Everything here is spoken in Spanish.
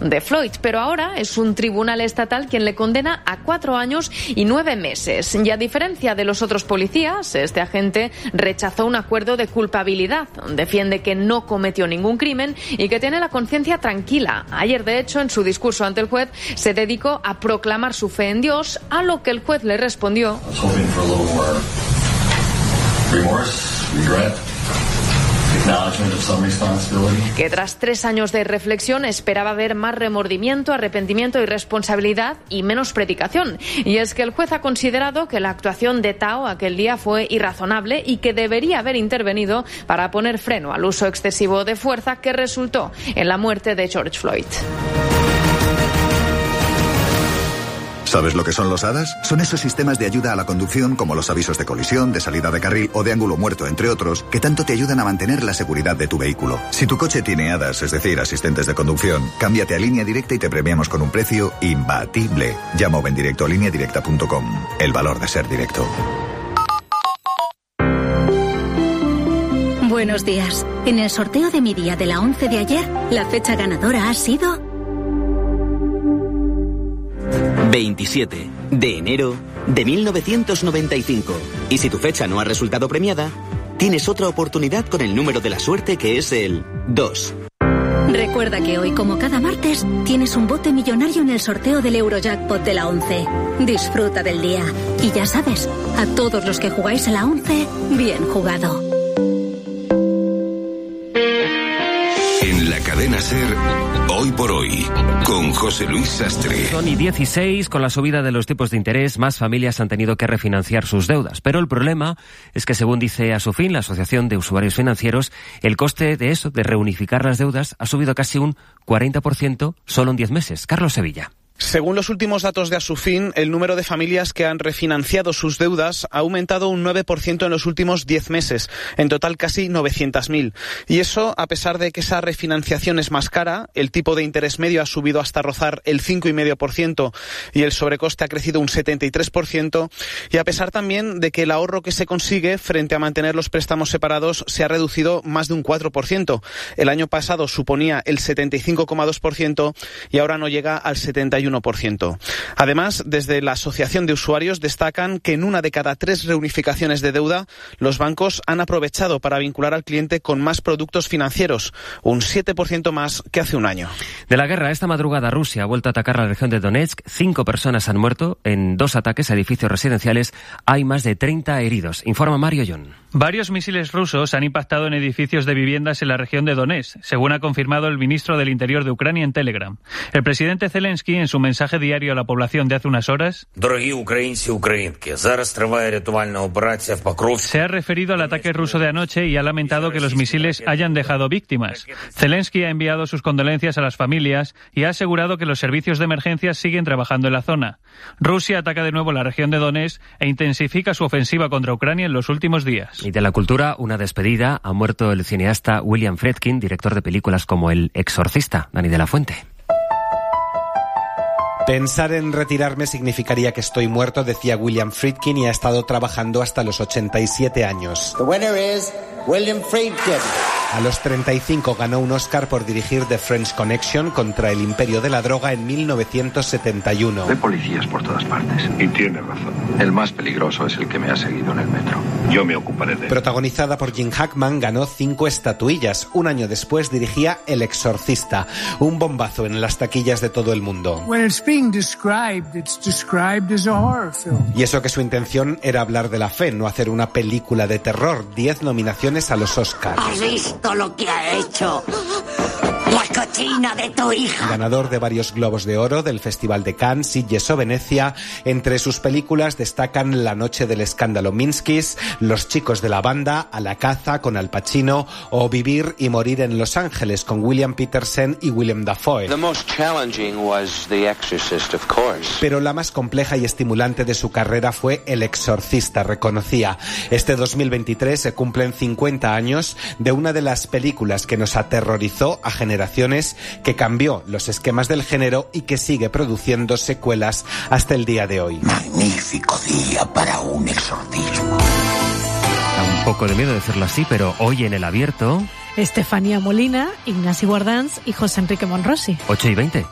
de Floyd, pero ahora es un tribunal estatal quien le condena a 4 años y 9 meses. Y a diferencia de los otros policías, este agente rechazó un acuerdo de culpabilidad. Defiende que no cometió ningún crimen y que tiene la conciencia tranquila. Ayer, de hecho, en su discurso ante el juez, se dedicó a proclamar su fe en Dios, a lo que el juez le respondió que tras 3 años de reflexión esperaba ver más remordimiento, arrepentimiento y responsabilidad y menos predicación. Y es que el juez ha considerado que la actuación de Tao aquel día fue irrazonable y que debería haber intervenido para poner freno al uso excesivo de fuerza que resultó en la muerte de George Floyd. ¿Sabes lo que son los ADAS? Son esos sistemas de ayuda a la conducción como los avisos de colisión, de salida de carril o de ángulo muerto, entre otros, que tanto te ayudan a mantener la seguridad de tu vehículo. Si tu coche tiene ADAS, es decir, asistentes de conducción, cámbiate a Línea Directa y te premiamos con un precio imbatible. Llama o ven directo a lineadirecta.com. El valor de ser directo. Buenos días. En el sorteo de mi día de la 11 de ayer, la fecha ganadora ha sido 27 de enero de 1995. Y si tu fecha no ha resultado premiada, tienes otra oportunidad con el número de la suerte, que es el 2. Recuerda que hoy, como cada martes, tienes un bote millonario en el sorteo del Eurojackpot de la 11. Disfruta del día. Y ya sabes, a todos los que jugáis a la 11, bien jugado. En la cadena SER, Hoy por Hoy, con José Luis Sastre. Son y 16, con la subida de los tipos de interés, más familias han tenido que refinanciar sus deudas. Pero el problema es que, según dice Asufin, la Asociación de Usuarios Financieros, el coste de eso, de reunificar las deudas, ha subido casi un 40% solo en 10 meses. Carlos Sevilla. Según los últimos datos de Asufin, el número de familias que han refinanciado sus deudas ha aumentado un 9% en los últimos 10 meses, en total casi 900.000. Y eso, a pesar de que esa refinanciación es más cara, el tipo de interés medio ha subido hasta rozar el 5,5% y el sobrecoste ha crecido un 73%, y a pesar también de que el ahorro que se consigue frente a mantener los préstamos separados se ha reducido más de un 4%. El año pasado suponía el 75,2% y ahora no llega al 71%. Además, desde la Asociación de Usuarios destacan que en 1 de cada 3 reunificaciones de deuda, los bancos han aprovechado para vincular al cliente con más productos financieros, un 7% más que hace un año. De la guerra, esta madrugada Rusia ha vuelto a atacar la región de Donetsk. 5 personas han muerto en 2 ataques a edificios residenciales. Hay más de 30 heridos. Informa Mario John. Varios misiles rusos han impactado en edificios de viviendas en la región de Donetsk, según ha confirmado el ministro del Interior de Ucrania en Telegram. El presidente Zelensky, en su mensaje diario a la población de hace unas horas, se ha referido al ataque ruso de anoche y ha lamentado que los misiles hayan dejado víctimas. Zelensky ha enviado sus condolencias a las familias y ha asegurado que los servicios de emergencia siguen trabajando en la zona. Rusia ataca de nuevo la región de Donetsk e intensifica su ofensiva contra Ucrania en los últimos días. Y de la cultura, una despedida. Ha muerto el cineasta William Friedkin, director de películas como El Exorcista. Dani de la Fuente. Pensar en retirarme significaría que estoy muerto, decía William Friedkin, y ha estado trabajando hasta los 87 años. The winner is William Friedkin. A los 35 ganó un Oscar por dirigir The French Connection contra el imperio de la droga en 1971. Hay policías por todas partes. Y tiene razón. El más peligroso es el que me ha seguido en el metro. Yo me ocuparé de él. Protagonizada por Jim Hackman, ganó 5 estatuillas. Un año después dirigía El Exorcista, un bombazo en las taquillas de todo el mundo. Y eso que su intención era hablar de la fe, no hacer una película de terror. 10 nominaciones a los Oscars. ¿Has visto lo que ha hecho? La cochina de tu hija. Ganador de varios Globos de Oro del Festival de Cannes, Sitges o Venecia. Entre sus películas destacan La noche del escándalo Minskis, Los chicos de la banda, A la caza con Al Pacino o Vivir y morir en Los Ángeles con William Petersen y Willem Dafoe. The most challenging was The Exorcist, of course. Pero la más compleja y estimulante de su carrera fue El Exorcista, reconocía. Este 2023 se cumplen 50 años de una de las películas que nos aterrorizó a generaciones, que cambió los esquemas del género y que sigue produciendo secuelas hasta el día de hoy. Magnífico día para un exorcismo. Da un poco de miedo decirlo así, pero hoy en El Abierto... Estefanía Molina, Ignasi Guardans y José Enrique Monrosi. 8:20.